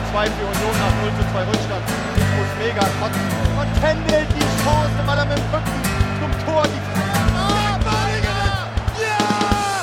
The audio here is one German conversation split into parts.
2 für Union nach 0:2 Rückstand. Ich muss mega kotzen. Und Kendall die Chance, weil er mit dem Rücken zum Tor die ja!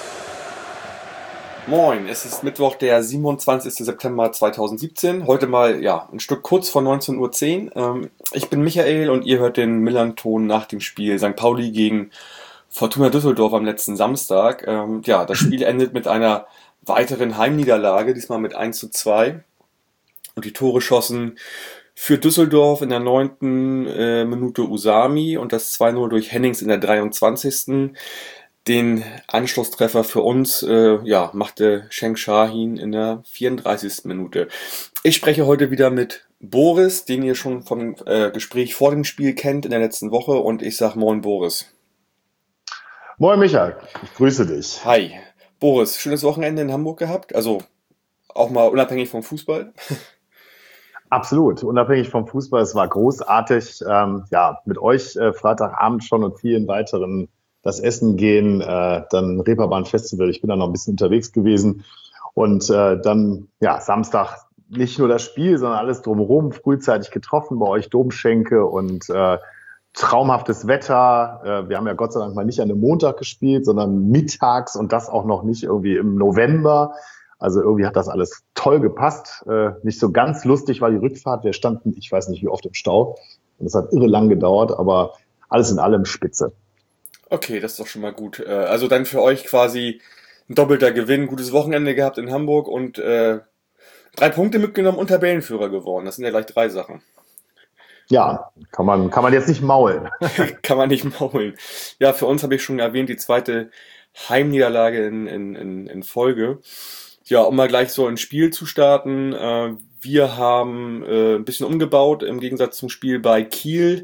Moin, es ist Mittwoch, der 27. September 2017. Heute mal ein Stück kurz vor 19:10 Uhr. Ich bin Michael und ihr hört den Millern-Ton nach dem Spiel St. Pauli gegen Fortuna Düsseldorf am letzten Samstag. Das Spiel endet mit einer weiteren Heimniederlage, diesmal mit 1:2. Und die Tore schossen für Düsseldorf in der 9. Minute Usami und das 2:0 durch Hennings in der 23. Den Anschlusstreffer für uns machte Cenk Şahin in der 34. Minute. Ich spreche heute wieder mit Boris, den ihr schon vom Gespräch vor dem Spiel kennt in der letzten Woche, und ich sag Moin Boris. Moin Michael, ich grüße dich. Hi. Boris, schönes Wochenende in Hamburg gehabt? Also auch mal unabhängig vom Fußball? Absolut, unabhängig vom Fußball. Es war großartig. Mit euch Freitagabend schon und vielen weiteren das Essen gehen, dann Reeperbahn Festival. Ich bin da noch ein bisschen unterwegs gewesen. Und dann Samstag nicht nur das Spiel, sondern alles drumherum. Frühzeitig getroffen bei euch Domschenke und traumhaftes Wetter. Wir haben ja Gott sei Dank mal nicht an einem Montag gespielt, sondern mittags und das auch noch nicht irgendwie im November. Also irgendwie hat das alles toll gepasst. Nicht so ganz lustig war die Rückfahrt. Wir standen, ich weiß nicht wie oft, im Stau. Und es hat irre lang gedauert, aber alles in allem spitze. Okay, das ist doch schon mal gut. Also dann für euch quasi ein doppelter Gewinn, gutes Wochenende gehabt in Hamburg und 3 Punkte mitgenommen und Tabellenführer geworden. Das sind ja gleich 3 Sachen. Ja, kann man jetzt nicht maulen. Kann man nicht maulen. Ja, für uns habe ich schon erwähnt, die zweite Heimniederlage in Folge. Ja, um mal gleich so ins Spiel zu starten. Wir haben ein bisschen umgebaut im Gegensatz zum Spiel bei Kiel.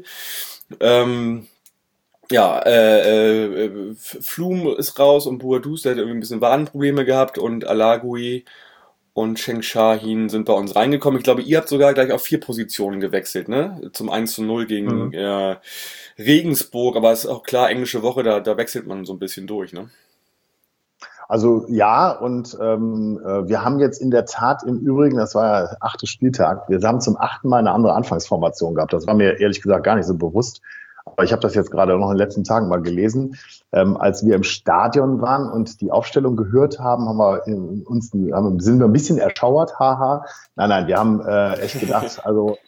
Flum ist raus und Boadus, der hat irgendwie ein bisschen Wadenprobleme gehabt, und Alagui und Cenk Şahin sind bei uns reingekommen. Ich glaube, ihr habt sogar gleich auf 4 Positionen gewechselt, ne? Zum 1:0 gegen Regensburg, aber es ist auch klar, englische Woche, da wechselt man so ein bisschen durch, ne? Also ja, und wir haben jetzt in der Tat im Übrigen, das war ja der 8. Spieltag, wir haben zum 8. Mal eine andere Anfangsformation gehabt. Das war mir ehrlich gesagt gar nicht so bewusst. Aber ich habe das jetzt gerade noch in den letzten Tagen mal gelesen. Als wir im Stadion waren und die Aufstellung gehört haben, sind wir ein bisschen erschauert, haha. Nein, wir haben echt gedacht, also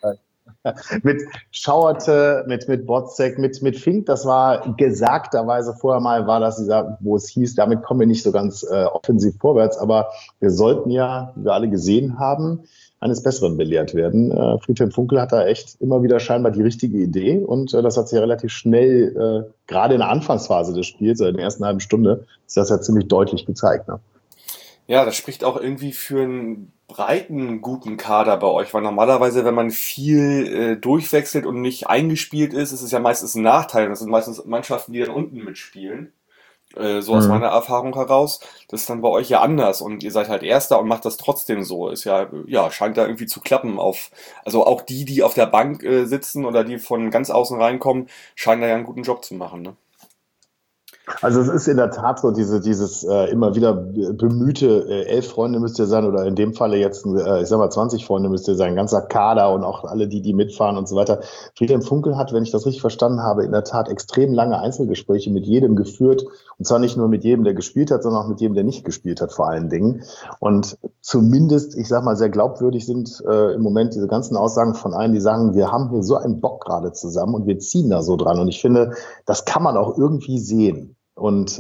mit Schauerte, mit Botzek, mit Fink, das war gesagterweise vorher mal, war das dieser, wo es hieß, damit kommen wir nicht so ganz offensiv vorwärts, aber wir sollten ja, wie wir alle gesehen haben, eines Besseren belehrt werden. Friedhelm Funkel hat da echt immer wieder scheinbar die richtige Idee, und das hat sich ja relativ schnell, gerade in der Anfangsphase des Spiels, in der ersten halben Stunde, ist das ja ziemlich deutlich gezeigt, ne? Ja, das spricht auch irgendwie für einen breiten, guten Kader bei euch, weil normalerweise, wenn man viel durchwechselt und nicht eingespielt ist es ja meistens ein Nachteil. Das sind meistens Mannschaften, die dann unten mitspielen. So aus meiner Erfahrung heraus. Das ist dann bei euch ja anders, und ihr seid halt Erster und macht das trotzdem so. Ist scheint da irgendwie zu klappen. Also auch die auf der Bank sitzen oder die von ganz außen reinkommen, scheinen da ja einen guten Job zu machen, ne? Also es ist in der Tat so dieses immer wieder bemühte 11 Freunde müsst ihr sein, oder in dem Falle jetzt 20 Freunde müsst ihr sein, ganzer Kader und auch alle die mitfahren und so weiter. Friedhelm Funkel hat, wenn ich das richtig verstanden habe, in der Tat extrem lange Einzelgespräche mit jedem geführt, und zwar nicht nur mit jedem, der gespielt hat, sondern auch mit jedem, der nicht gespielt hat, vor allen Dingen. Und zumindest, ich sag mal, sehr glaubwürdig sind im Moment diese ganzen Aussagen von allen, die sagen, wir haben hier so einen Bock gerade zusammen und wir ziehen da so dran. Und ich finde, das kann man auch irgendwie sehen. Und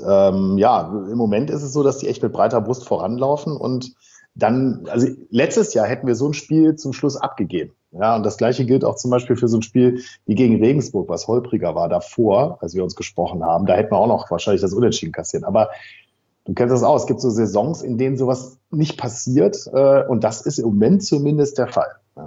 im Moment ist es so, dass die echt mit breiter Brust voranlaufen, und dann, also letztes Jahr hätten wir so ein Spiel zum Schluss abgegeben. Ja, und das Gleiche gilt auch zum Beispiel für so ein Spiel wie gegen Regensburg, was holpriger war davor, als wir uns gesprochen haben. Da hätten wir auch noch wahrscheinlich das Unentschieden kassiert. Aber du kennst das auch, es gibt so Saisons, in denen sowas nicht passiert, und das ist im Moment zumindest der Fall. Ja.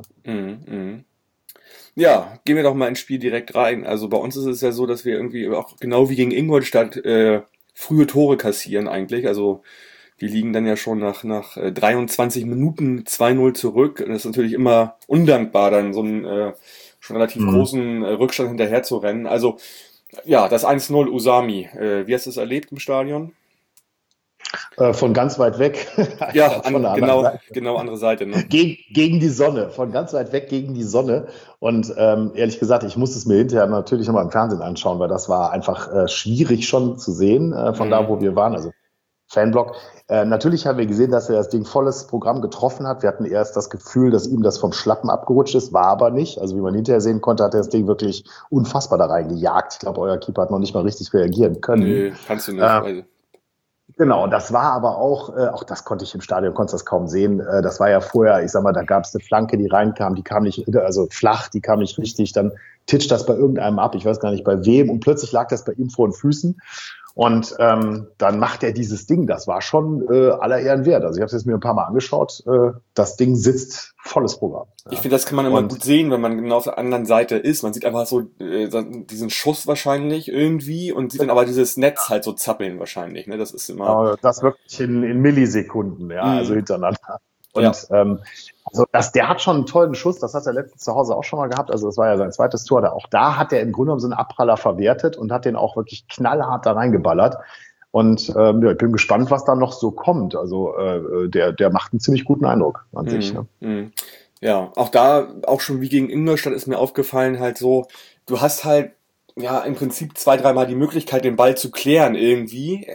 Ja, gehen wir doch mal ins Spiel direkt rein. Also bei uns ist es ja so, dass wir irgendwie auch genau wie gegen Ingolstadt frühe Tore kassieren eigentlich. Also wir liegen dann ja schon nach 23 Minuten 2:0 zurück. Und das ist natürlich immer undankbar, dann so einen schon relativ großen Rückstand hinterher zu rennen. Also ja, das 1:0 Usami. Wie hast du es erlebt im Stadion? Von ganz weit weg. Ja, genau andere Seite. Ne? Gegen die Sonne, von ganz weit weg gegen die Sonne. Und ehrlich gesagt, ich musste es mir hinterher natürlich nochmal im Fernsehen anschauen, weil das war einfach schwierig schon zu sehen von da, wo wir waren, also Fanblock. Natürlich haben wir gesehen, dass er das Ding volles Programm getroffen hat. Wir hatten erst das Gefühl, dass ihm das vom Schlappen abgerutscht ist, war aber nicht. Also wie man hinterher sehen konnte, hat er das Ding wirklich unfassbar da reingejagt. Ich glaube, euer Keeper hat noch nicht mal richtig reagieren können. Nee, kannst du nicht. Genau, das war aber auch das konnte ich im Stadion, konntest das kaum sehen. Das war ja vorher, ich sag mal, da gab es eine Flanke, die reinkam, die kam nicht, also flach, die kam nicht richtig. Dann titscht das bei irgendeinem ab, ich weiß gar nicht bei wem. Und plötzlich lag das bei ihm vor den Füßen. Und dann macht er dieses Ding. Das war schon aller Ehren wert. Also ich habe es jetzt mir ein paar Mal angeschaut. Das Ding sitzt volles Programm. Ja. Ich finde, das kann man immer gut sehen, wenn man genau auf der anderen Seite ist. Man sieht einfach so diesen Schuss wahrscheinlich irgendwie und sieht dann aber dieses Netz halt so zappeln wahrscheinlich. Ne? Das ist immer. Aber das wirklich in Millisekunden, ja, also hintereinander. Und also der hat schon einen tollen Schuss, das hat er letztens zu Hause auch schon mal gehabt, also das war ja sein zweites Tor, auch da hat er im Grunde genommen so einen Abpraller verwertet und hat den auch wirklich knallhart da reingeballert. Und ich bin gespannt, was da noch so kommt. Also der macht einen ziemlich guten Eindruck an sich. Ne? Ja, auch schon wie gegen Ingolstadt ist mir aufgefallen halt so, du hast halt ja im Prinzip 2-3 Mal die Möglichkeit, den Ball zu klären irgendwie,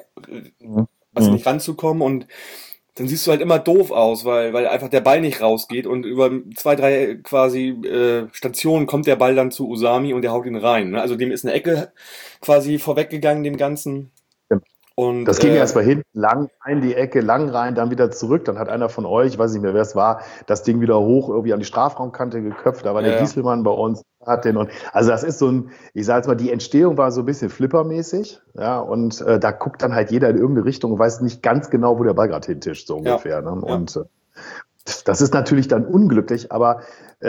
also nicht ranzukommen und dann siehst du halt immer doof aus, weil einfach der Ball nicht rausgeht und über 2-3 quasi Stationen kommt der Ball dann zu Usami und der haut ihn rein. Ne? Also dem ist eine Ecke quasi vorweggegangen, dem Ganzen. Und, das ging erst mal hinten lang rein, die Ecke lang rein, dann wieder zurück. Dann hat einer von euch, ich weiß nicht mehr, wer es war, das Ding wieder hoch irgendwie an die Strafraumkante geköpft. Da war der Gieselmann bei uns, hat den und also das ist so ein, ich sage jetzt mal, die Entstehung war so ein bisschen flippermäßig, ja, und da guckt dann halt jeder in irgendeine Richtung und weiß nicht ganz genau, wo der Ball gerade hintischt, so ungefähr. Ne? Und das ist natürlich dann unglücklich, aber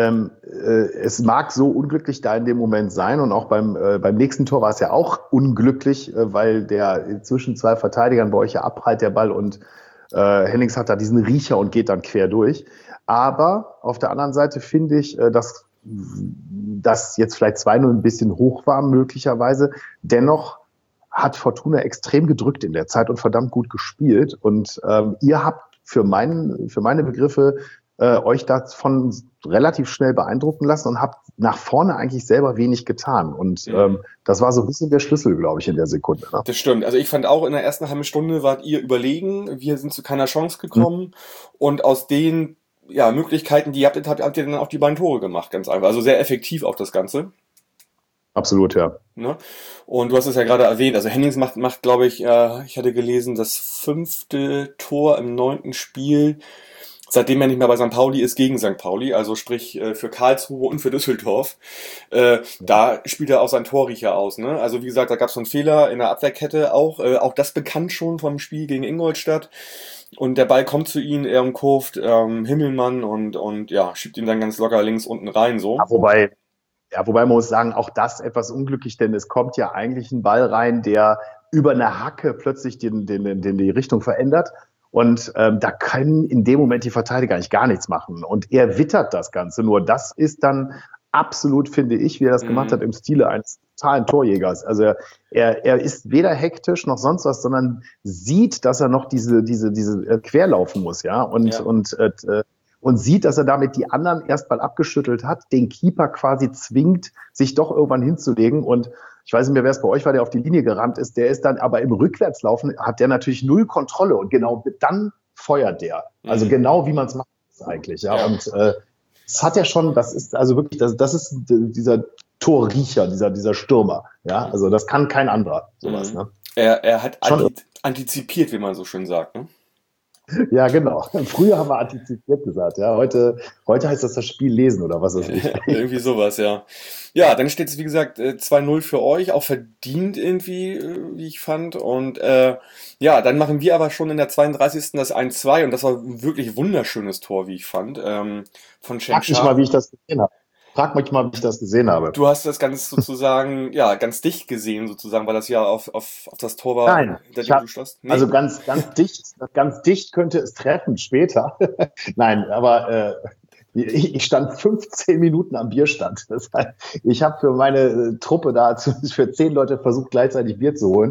es mag so unglücklich da in dem Moment sein und auch beim nächsten Tor war es ja auch unglücklich, weil der zwischen zwei Verteidigern bei euch ja abprallt der Ball und Hennings hat da diesen Riecher und geht dann quer durch. Aber auf der anderen Seite finde ich, dass das jetzt vielleicht 2-0 ein bisschen hoch war möglicherweise, dennoch hat Fortuna extrem gedrückt in der Zeit und verdammt gut gespielt und ihr habt für meine Begriffe euch davon relativ schnell beeindrucken lassen und habt nach vorne eigentlich selber wenig getan. Und das war so ein bisschen der Schlüssel, glaube ich, in der Sekunde. Ne? Das stimmt. Also ich fand auch, in der ersten halben Stunde wart ihr überlegen. Wir sind zu keiner Chance gekommen. Und aus den Möglichkeiten, die ihr habt ihr dann auch die beiden Tore gemacht, ganz einfach. Also sehr effektiv auch das Ganze. Absolut, ja. Ne? Und du hast es ja gerade erwähnt, also Hennings macht glaube ich, ich hatte gelesen, das 5. Tor im 9. Spiel, seitdem er nicht mehr bei St. Pauli ist, gegen St. Pauli, also sprich für Karlsruhe und für Düsseldorf. Da spielt er auch sein Torriecher aus. Ne? Also wie gesagt, da gab es so einen Fehler in der Abwehrkette auch das bekannt schon vom Spiel gegen Ingolstadt. Und der Ball kommt zu ihm, er umkurvt Himmelmann und schiebt ihn dann ganz locker links unten rein. So. Wobei man muss sagen, auch das etwas unglücklich, denn es kommt ja eigentlich ein Ball rein, der über eine Hacke plötzlich die Richtung verändert. Und da können in dem Moment die Verteidiger eigentlich gar nichts machen. Und er wittert das Ganze. Nur das ist dann absolut, finde ich, wie er das gemacht hat, im Stile eines totalen Torjägers. Also er ist weder hektisch noch sonst was, sondern sieht, dass er noch diese querlaufen muss, ja. Und sieht, dass er damit die anderen erstmal abgeschüttelt hat, den Keeper quasi zwingt, sich doch irgendwann hinzulegen. Und ich weiß nicht mehr, wer es bei euch war, der auf die Linie gerannt ist. Der ist dann aber im Rückwärtslaufen, hat der natürlich null Kontrolle. Und genau dann feuert der. Also genau wie man es macht eigentlich. Ja. Und das hat er schon, das ist also wirklich, das ist dieser Torriecher, dieser Stürmer. Ja, also das kann kein anderer, sowas. Ne? Er hat antizipiert, wie man so schön sagt, ne? Ja, genau. Früher haben wir antizipiert gesagt, ja. Heute heißt das Spiel lesen oder was weiß ich. Irgendwie sowas, ja. Ja, dann steht es, wie gesagt, 2-0 für euch, auch verdient irgendwie, wie ich fand. Und dann machen wir aber schon in der 32. das 1-2 und das war ein wirklich wunderschönes Tor, wie ich fand, von Chen. Frag mich mal, wie ich das gesehen habe. Frag mich mal, wie ich das gesehen habe. Du hast das ganz sozusagen, ganz dicht gesehen sozusagen, weil das ja auf das Tor war. Nein, du schloss. Nee. Also ganz dicht könnte es treffen später. Nein, aber ich stand 15 Minuten am Bierstand. Das heißt, ich habe für meine Truppe da für 10 Leute versucht, gleichzeitig Bier zu holen.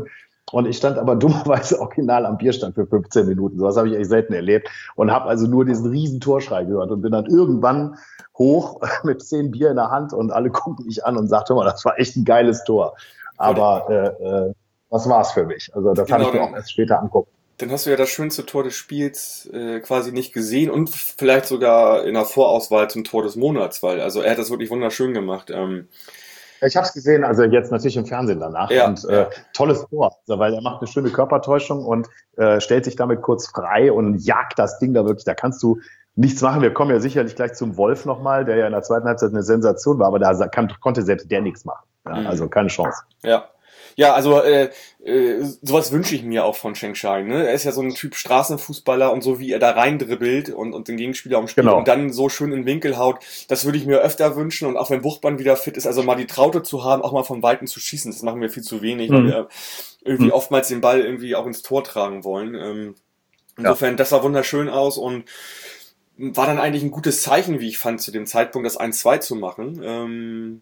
Und ich stand aber dummerweise original am Bierstand für 15 Minuten. Sowas habe ich echt selten erlebt. Und habe also nur diesen riesen Torschrei gehört und bin dann irgendwann hoch mit 10 Bier in der Hand und alle gucken mich an und sagten, das war echt ein geiles Tor. Aber das war's für mich. Also das habe ich mir auch erst später angucken. Dann hast du ja das schönste Tor des Spiels quasi nicht gesehen und vielleicht sogar in der Vorauswahl zum Tor des Monats, weil also er hat das wirklich wunderschön gemacht. Ich habe es gesehen, also jetzt natürlich im Fernsehen danach. Ja, und tolles Tor, also, weil er macht eine schöne Körpertäuschung und stellt sich damit kurz frei und jagt das Ding da wirklich. Da kannst du nichts machen. Wir kommen ja sicherlich gleich zum Wolf nochmal, der ja in der zweiten Halbzeit eine Sensation war, aber da konnte selbst der nichts machen. Ja, also keine Chance. Ja, also sowas wünsche ich mir auch von Cheng Shai. Ne? Er ist ja so ein Typ Straßenfußballer und so wie er da reindribbelt und den Gegenspieler umspielt und dann so schön in den Winkel haut, das würde ich mir öfter wünschen. Und auch wenn Buchmann wieder fit ist, also mal die Traute zu haben, auch mal von Weitem zu schießen, das machen wir viel zu wenig, weil wir irgendwie oftmals den Ball irgendwie auch ins Tor tragen wollen. Insofern, das sah wunderschön aus und war dann eigentlich ein gutes Zeichen, wie ich fand, zu dem Zeitpunkt das 1-2 zu machen.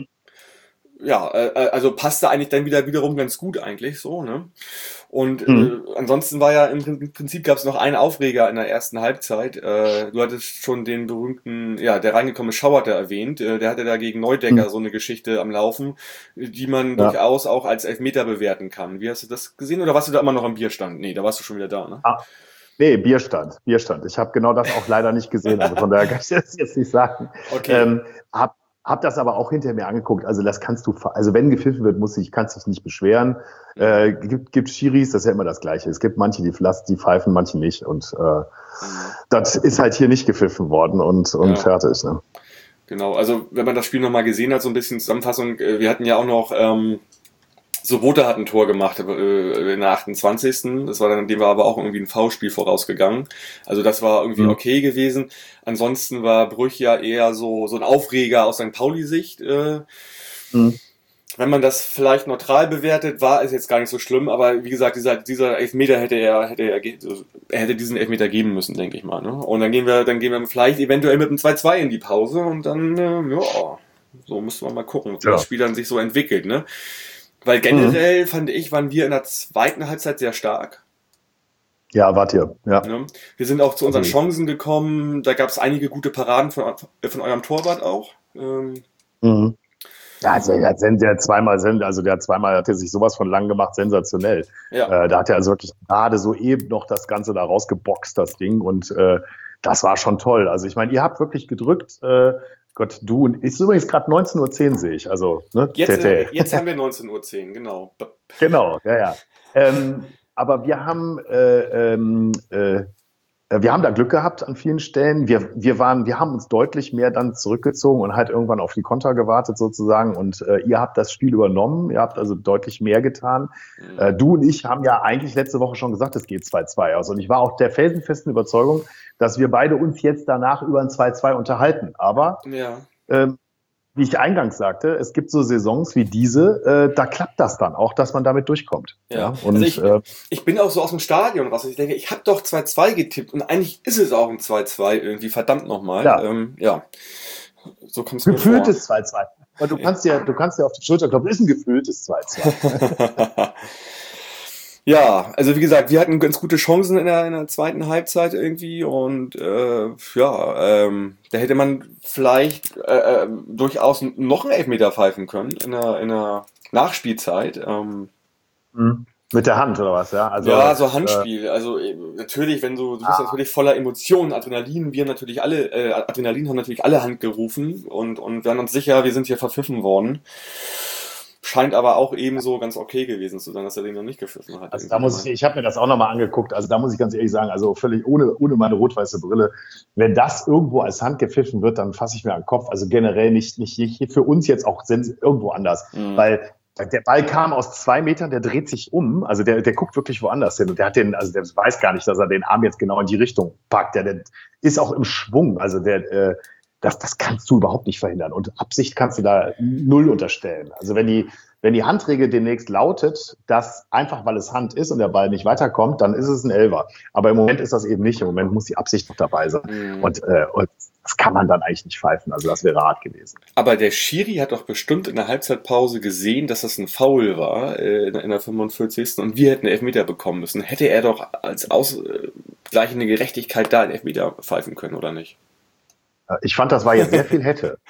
Ja, also passte eigentlich dann wiederum ganz gut eigentlich so, ne? Und ansonsten war ja im Prinzip gab es noch einen Aufreger in der ersten Halbzeit. Du hattest schon den berühmten, der reingekommene Schauerte erwähnt. Der hatte da gegen Neudecker so eine Geschichte am Laufen, die man durchaus auch als Elfmeter bewerten kann. Wie hast du das gesehen oder warst du da immer noch am Bierstand? Nee, da warst du schon wieder da, ne? Nee, Bierstand. Ich habe genau das auch leider nicht gesehen, also von daher kann ich das jetzt nicht sagen. Okay. Hab das aber auch hinter mir angeguckt. Also das kannst du, also wenn gepfiffen wird, kannst dich nicht beschweren. Gibt Schiris, das ist ja immer das Gleiche. Es gibt manche, die pfeifen, manche nicht. Und das ist halt hier nicht gepfiffen worden und fertig. Ne? Genau, also wenn man das Spiel nochmal gesehen hat, so ein bisschen Zusammenfassung, wir hatten ja auch noch Sobota hat ein Tor gemacht in der 28. Das war dann, dem war aber auch irgendwie ein Foulspiel vorausgegangen. Also das war irgendwie okay gewesen. Ansonsten war Brüch ja eher so ein Aufreger aus St. Pauli-Sicht. Wenn man das vielleicht neutral bewertet, war es jetzt gar nicht so schlimm. Aber wie gesagt, dieser Elfmeter er hätte diesen Elfmeter geben müssen, denke ich mal. Ne? Und dann gehen wir vielleicht eventuell mit einem 2-2 in die Pause und dann, so müssen wir mal gucken, wie das Spiel dann sich so entwickelt. Ne? Weil generell, fand ich, waren wir in der zweiten Halbzeit sehr stark. Ja, wart ihr. Ja. Wir sind auch zu unseren Chancen gekommen. Da gab es einige gute Paraden von eurem Torwart auch. Ja, also der zweimal hat er sich sowas von lang gemacht, sensationell. Ja. Da hat er also wirklich gerade so eben noch das Ganze da rausgeboxt, das Ding. Und das war schon toll. Also ich meine, ihr habt wirklich gedrückt. Gott, du, ist übrigens gerade 19:10 Uhr, sehe ich. Also, ne? Jetzt haben wir 19:10 Uhr, genau. Genau, ja. Aber wir haben da Glück gehabt an vielen Stellen. Wir haben uns deutlich mehr dann zurückgezogen und halt irgendwann auf die Konter gewartet sozusagen. Und ihr habt das Spiel übernommen. Ihr habt also deutlich mehr getan. Du und ich haben ja eigentlich letzte Woche schon gesagt, es geht 2-2 aus. Und ich war auch der felsenfesten Überzeugung, dass wir beide uns jetzt danach über ein 2-2 unterhalten. Aber wie ich eingangs sagte, es gibt so Saisons wie diese, da klappt das dann auch, dass man damit durchkommt. Ja. Und also ich bin auch so aus dem Stadion raus. Ich denke, ich habe doch 2-2 getippt und eigentlich ist es auch ein 2-2 irgendwie, verdammt nochmal. So kommt es mir vor. Gefühltes 2-2. Aber du kannst dir auf die Schulter klopfen, ist ein gefühltes 2-2. Ja, also wie gesagt, wir hatten ganz gute Chancen in der zweiten Halbzeit irgendwie und da hätte man vielleicht durchaus noch einen Elfmeter pfeifen können in der Nachspielzeit. Mit der Hand oder was, ja? Also, ja, so Handspiel. Also natürlich, wenn du bist natürlich voller Emotionen, Adrenalin haben natürlich alle Hand gerufen und waren uns sicher, wir sind hier verpfiffen worden. Scheint aber auch ebenso ganz okay gewesen zu sein, dass er den noch nicht gepfiffen hat. Also ich habe mir das auch nochmal angeguckt, also da muss ich ganz ehrlich sagen, also völlig ohne meine rot-weiße Brille, wenn das irgendwo als Hand gepfiffen wird, dann fasse ich mir an den Kopf, also generell nicht für uns jetzt auch irgendwo anders, weil der Ball kam aus 2 Metern, der dreht sich um, also der guckt wirklich woanders hin und der weiß gar nicht, dass er den Arm jetzt genau in die Richtung packt, der ist auch im Schwung, also das kannst du überhaupt nicht verhindern. Und Absicht kannst du da null unterstellen. Also wenn Wenn die Handregel demnächst lautet, dass einfach weil es Hand ist und der Ball nicht weiterkommt, dann ist es ein Elfer. Aber im Moment ist das eben nicht. Im Moment muss die Absicht noch dabei sein. Und das kann man dann eigentlich nicht pfeifen. Also das wäre hart gewesen. Aber der Schiri hat doch bestimmt in der Halbzeitpause gesehen, dass das ein Foul war in der 45. Und wir hätten einen Elfmeter bekommen müssen. Hätte er doch als ausgleichende Gerechtigkeit da einen Elfmeter pfeifen können, oder nicht? Ich fand, das war jetzt sehr viel hätte.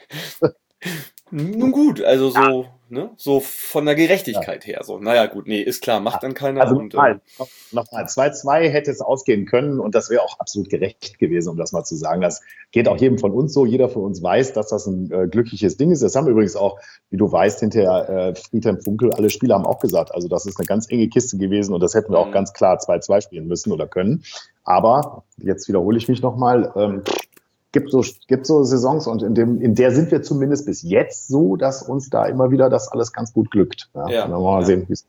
Nun gut, also so, ne, so von der Gerechtigkeit her. So, naja, gut, nee, ist klar, macht dann keiner. Also und, nochmal, 2-2 hätte es ausgehen können und das wäre auch absolut gerecht gewesen, um das mal zu sagen. Das geht auch jedem von uns so. Jeder von uns weiß, dass das ein glückliches Ding ist. Das haben übrigens auch, wie du weißt, hinterher Friedhelm Funkel, alle Spieler haben auch gesagt, also das ist eine ganz enge Kiste gewesen und das hätten wir auch ganz klar 2-2 spielen müssen oder können. Aber, jetzt wiederhole ich mich nochmal, gibt so Saisons und in der sind wir zumindest bis jetzt so, dass uns da immer wieder das alles ganz gut glückt. Ja, dann wollen wir mal sehen, wie es.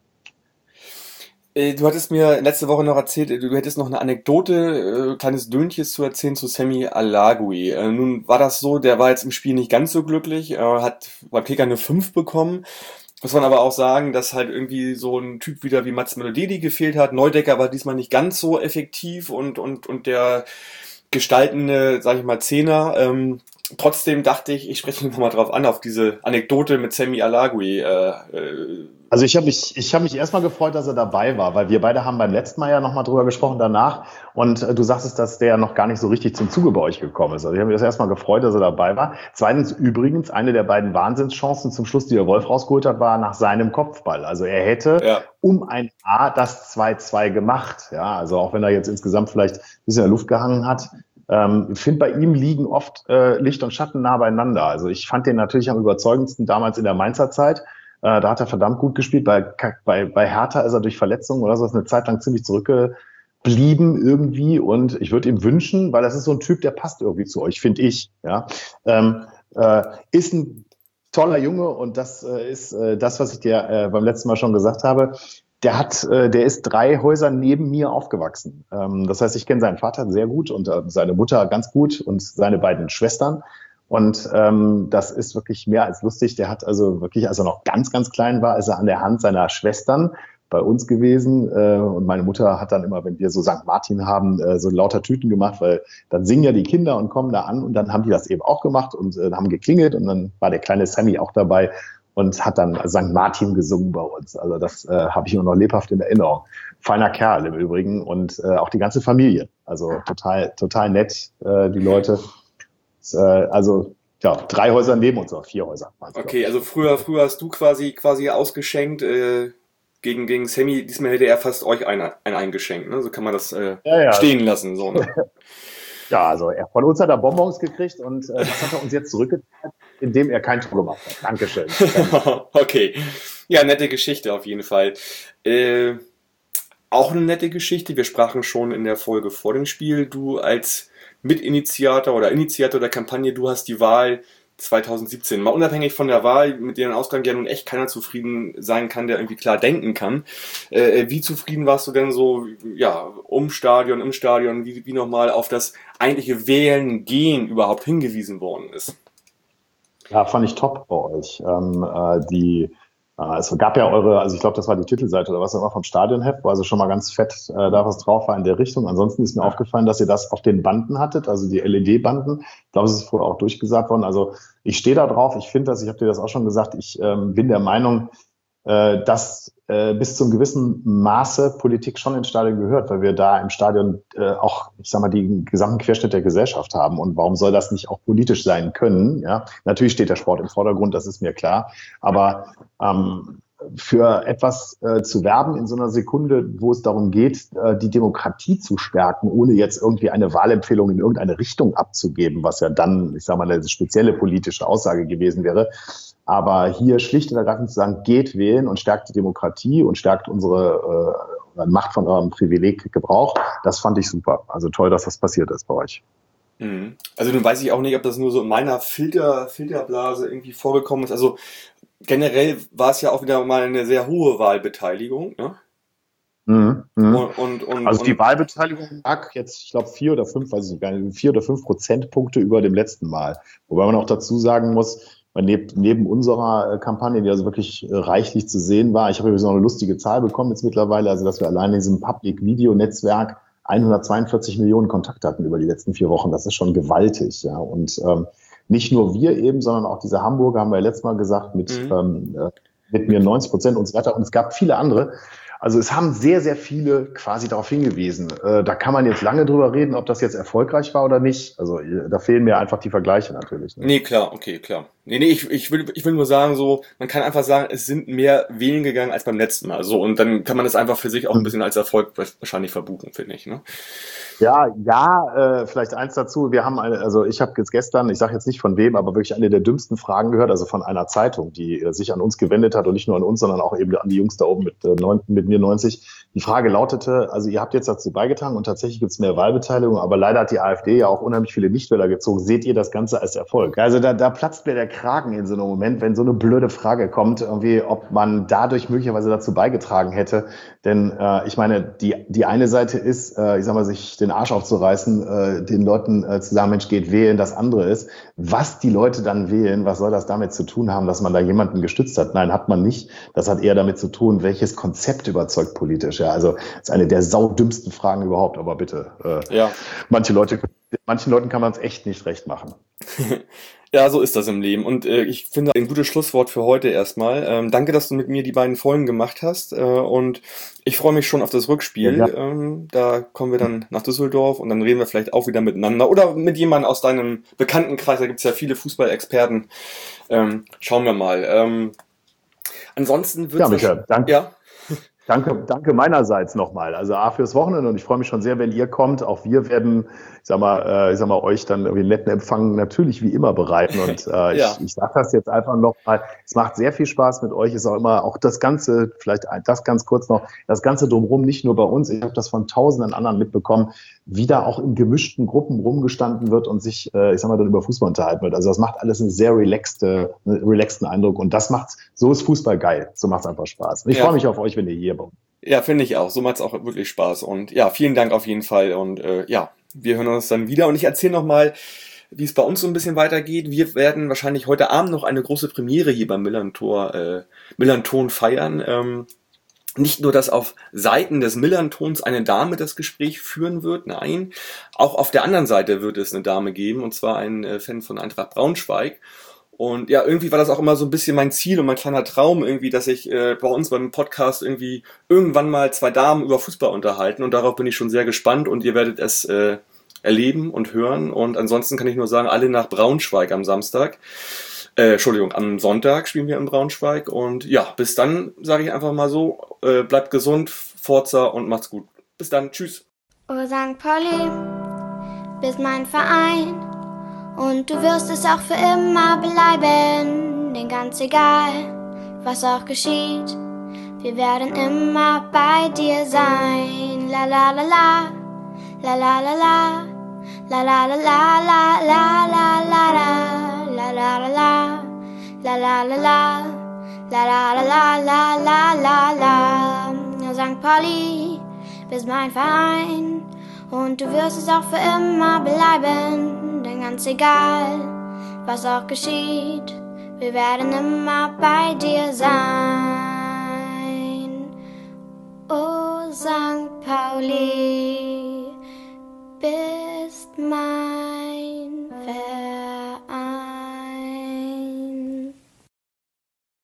Du hattest mir letzte Woche noch erzählt, du hättest noch eine Anekdote, kleines Döntjes zu erzählen zu Semi Alagui. Nun war das so, der war jetzt im Spiel nicht ganz so glücklich, hat beim Kicker eine 5 bekommen. Muss man aber auch sagen, dass halt irgendwie so ein Typ wieder wie Mats Möller-Deli gefehlt hat. Neudecker war diesmal nicht ganz so effektiv und der gestaltende, sag ich mal, Zehner. Trotzdem dachte ich spreche noch mal drauf an, auf diese Anekdote mit Semi Alagui. Also ich hab mich erstmal gefreut, dass er dabei war, weil wir beide haben beim letzten Mal ja nochmal drüber gesprochen danach und du sagtest, dass der noch gar nicht so richtig zum Zuge bei euch gekommen ist. Also ich habe mich erstmal gefreut, dass er dabei war. Zweitens übrigens, eine der beiden Wahnsinnschancen zum Schluss, die der Wolf rausgeholt hat, war nach seinem Kopfball. Also er hätte um ein A das 2-2 gemacht. Ja, also auch wenn er jetzt insgesamt vielleicht ein bisschen in der Luft gehangen hat. Ich finde, bei ihm liegen oft Licht und Schatten nah beieinander. Also ich fand den natürlich am überzeugendsten damals in der Mainzer Zeit. Da hat er verdammt gut gespielt. Bei Hertha ist er durch Verletzungen oder so eine Zeit lang ziemlich zurückgeblieben irgendwie. Und ich würde ihm wünschen, weil das ist so ein Typ, der passt irgendwie zu euch, finde ich. Ja, ist ein toller Junge und das ist das, was ich dir beim letzten Mal schon gesagt habe. Der ist 3 Häuser neben mir aufgewachsen. Das heißt, ich kenne seinen Vater sehr gut und seine Mutter ganz gut und seine beiden Schwestern. Und das ist wirklich mehr als lustig. Der hat also wirklich, als er noch ganz, ganz klein war, ist er an der Hand seiner Schwestern bei uns gewesen. Und meine Mutter hat dann immer, wenn wir so St. Martin haben, so lauter Tüten gemacht, weil dann singen ja die Kinder und kommen da an. Und dann haben die das eben auch gemacht und haben geklingelt. Und dann war der kleine Sammy auch dabei und hat dann St. Martin gesungen bei uns. Also das habe ich immer noch lebhaft in Erinnerung. Feiner Kerl im Übrigen und auch die ganze Familie. Also total nett, die Leute. Also ja, 3 Häuser neben uns, oder 4 Häuser. Okay, also früher hast du quasi ausgeschenkt gegen Sammy. Diesmal hätte er fast euch einen eingeschenkt. Ne? So kann man das stehen lassen. So, ne? Ja, also von uns hat er Bonbons gekriegt und das hat er uns jetzt zurückgezahlt, indem er kein Tor gemacht hat. Dankeschön. Okay, ja, nette Geschichte auf jeden Fall. Auch eine nette Geschichte. Wir sprachen schon in der Folge vor dem Spiel. Du als Mitinitiator oder Initiator der Kampagne, du hast die Wahl 2017. Mal unabhängig von der Wahl, mit deren Ausgang ja nun echt keiner zufrieden sein kann, der irgendwie klar denken kann. Wie zufrieden warst du denn so, ja, im Stadion, wie nochmal auf das eigentliche Wählen gehen überhaupt hingewiesen worden ist? Ja, fand ich top bei euch. Es gab ja also ich glaube, das war die Titelseite oder was auch immer vom Stadionheft, wo also schon mal ganz fett da was drauf war in der Richtung. Ansonsten ist mir aufgefallen, dass ihr das auf den Banden hattet, also die LED-Banden. Ich glaube, es ist vorher auch durchgesagt worden. Also ich stehe da drauf, ich finde das, ich habe dir das auch schon gesagt, ich bin der Meinung, dass bis zum gewissen Maße Politik schon ins Stadion gehört, weil wir da im Stadion auch, ich sag mal, den gesamten Querschnitt der Gesellschaft haben. Und warum soll das nicht auch politisch sein können? Ja, natürlich steht der Sport im Vordergrund, das ist mir klar. Aber für etwas zu werben in so einer Sekunde, wo es darum geht, die Demokratie zu stärken, ohne jetzt irgendwie eine Wahlempfehlung in irgendeine Richtung abzugeben, was ja dann, ich sag mal, eine spezielle politische Aussage gewesen wäre. Aber hier schlicht und ergreifend zu sagen, geht wählen und stärkt die Demokratie und stärkt unsere Macht von eurem Privileg Gebrauch, das fand ich super. Also toll, dass das passiert ist bei euch. Also nun weiß ich auch nicht, ob das nur so in meiner Filterblase irgendwie vorgekommen ist. Also generell war es ja auch wieder mal eine sehr hohe Wahlbeteiligung, ne? Also die Wahlbeteiligung lag jetzt, ich glaube, 4 oder 5, weiß ich nicht, 4 oder 5 Prozentpunkte über dem letzten Mal. Wobei man auch dazu sagen muss, weil neben unserer Kampagne, die also wirklich reichlich zu sehen war, ich habe übrigens noch eine lustige Zahl bekommen jetzt mittlerweile, also dass wir allein in diesem Public-Video-Netzwerk 142 Millionen Kontakte hatten über die letzten 4 Wochen. Das ist schon gewaltig, ja. Und nicht nur wir eben, sondern auch diese Hamburger, haben wir ja letztes Mal gesagt, mit mir 90% und so weiter. Und es gab viele andere. Also es haben sehr, sehr viele quasi darauf hingewiesen. Da kann man jetzt lange drüber reden, ob das jetzt erfolgreich war oder nicht. Also da fehlen mir einfach die Vergleiche natürlich. Ne? Nee, klar, okay, klar. Nee, ich will nur sagen, so, man kann einfach sagen, es sind mehr wählen gegangen als beim letzten Mal. So, und dann kann man das einfach für sich auch ein bisschen als Erfolg wahrscheinlich verbuchen, finde ich, ne? Ja, vielleicht eins dazu. Wir haben also ich habe jetzt gestern, ich sage jetzt nicht von wem, aber wirklich eine der dümmsten Fragen gehört, also von einer Zeitung, die sich an uns gewendet hat und nicht nur an uns, sondern auch eben an die Jungs da oben mit mir 90. Die Frage lautete, also ihr habt jetzt dazu beigetragen und tatsächlich gibt es mehr Wahlbeteiligung, aber leider hat die AfD ja auch unheimlich viele Nichtwähler gezogen. Seht ihr das Ganze als Erfolg? Also da platzt mir der Kragen in so einem Moment, wenn so eine blöde Frage kommt, irgendwie, ob man dadurch möglicherweise dazu beigetragen hätte. Denn ich meine, die eine Seite ist, ich sag mal, sich den Arsch aufzureißen, den Leuten zu sagen, Mensch, geht wählen, das andere ist. Was die Leute dann wählen, was soll das damit zu tun haben, dass man da jemanden gestützt hat? Nein, hat man nicht. Das hat eher damit zu tun, welches Konzept überzeugt politisch. Ja, also das ist eine der saudümmsten Fragen überhaupt, aber bitte. Ja. Manchen Leuten kann man es echt nicht recht machen. Ja, so ist das im Leben. Und ich finde ein gutes Schlusswort für heute erstmal. Danke, dass du mit mir die beiden Folgen gemacht hast. Und ich freue mich schon auf das Rückspiel. Ja. Da kommen wir dann nach Düsseldorf und dann reden wir vielleicht auch wieder miteinander. Oder mit jemandem aus deinem Bekanntenkreis. Da gibt es ja viele Fußballexperten. Schauen wir mal. Ansonsten wird Ja, Michael, danke. Ja. Danke meinerseits nochmal. Also A fürs Wochenende und ich freue mich schon sehr, wenn ihr kommt. Auch wir werden, ich sag mal, euch dann irgendwie einen netten Empfang natürlich wie immer bereiten. Und Ja. ich sage das jetzt einfach nochmal. Es macht sehr viel Spaß mit euch. Ist auch immer auch das Ganze, vielleicht das ganz kurz noch, das Ganze drumherum, nicht nur bei uns. Ich habe das von tausenden anderen mitbekommen, wie da auch in gemischten Gruppen rumgestanden wird und sich, ich sag mal, dann über Fußball unterhalten wird. Also das macht alles einen sehr relaxten Eindruck und das macht's, so ist Fußball geil. So macht's einfach Spaß. Und ich freue mich auf euch, wenn ihr hier seid. Ja, finde ich auch. So macht's auch wirklich Spaß. Und ja, vielen Dank auf jeden Fall. Und ja, wir hören uns dann wieder. Und ich erzähle nochmal, wie es bei uns so ein bisschen weitergeht. Wir werden wahrscheinlich heute Abend noch eine große Premiere hier beim Millernton feiern. Nicht nur, dass auf Seiten des Millerntons eine Dame das Gespräch führen wird, nein, auch auf der anderen Seite wird es eine Dame geben, und zwar ein Fan von Eintracht Braunschweig. Und ja, irgendwie war das auch immer so ein bisschen mein Ziel und mein kleiner Traum irgendwie, dass ich bei uns beim Podcast irgendwie irgendwann mal 2 Damen über Fußball unterhalten, und darauf bin ich schon sehr gespannt und ihr werdet es erleben und hören. Und ansonsten kann ich nur sagen, alle nach Braunschweig am Samstag. Am Sonntag spielen wir in Braunschweig. Und ja, bis dann sage ich einfach mal so, bleibt gesund, Forza und macht's gut. Bis dann, tschüss. Oh St. Pauli, bist mein Verein und du wirst es auch für immer bleiben. Denn ganz egal, was auch geschieht, wir werden immer bei dir sein. La la la la, la la la la, la la la la la la la la. La la la la, la la la la, la la la la la la la. St. Pauli, bist mein Verein und du wirst es auch für immer bleiben. Denn ganz egal, was auch geschieht, wir werden immer bei dir sein. Oh St. Pauli.